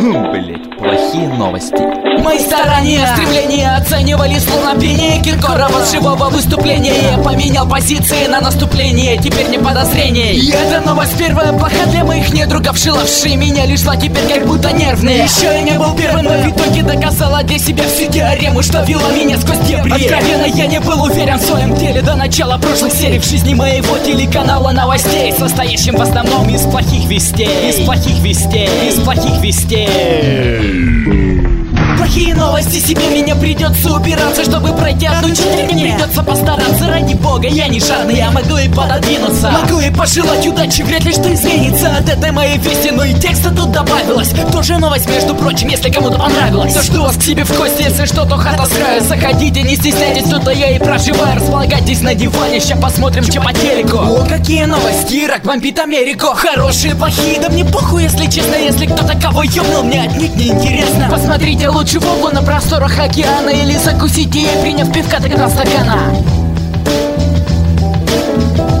Блять, плохие новости. Мои старания, стремления оценивали словно пение Киркорова с живого выступления. Я поменял позиции на наступление, теперь не подозрений. И эта новость первая плоха для моих недругов, шиловшие меня лишь шла теперь как будто нервные. Еще я не был первым, но в итоге доказала для себя всю теорему, что вела меня сквозь дебри. Откровенно я не был уверен в своем деле до начала прошлых серий в жизни моего телеканала новостей, состоящим в основном из плохих вестей. Из плохих вестей. Из плохих вестей. Плохие новости, себе меня придется убираться, чтобы пройти одну часть. Мне придется постараться, ради бога, я не жадный, я могу и пододвинуться. Могу и пожелать удачи, вряд ли что изменится от этой моей вести. Но и текста тут добавилось, тоже новость, между прочим, если кому-то понравилось. То жду вас к себе в гости, если что, то хата с краю. Заходите, не стесняйтесь, тут я и проживаю. Располагайтесь на диване, ща посмотрим, что по телеку. О, какие новости, Ирак бомбит Америку. Хорошие, плохие, да мне похуй, если честно. Если кто-то кого ёбнул, мне отнюдь не интересно. Посмотрите лучше в оба на просторах океана, или закусите ей, приняв пивка до стакана.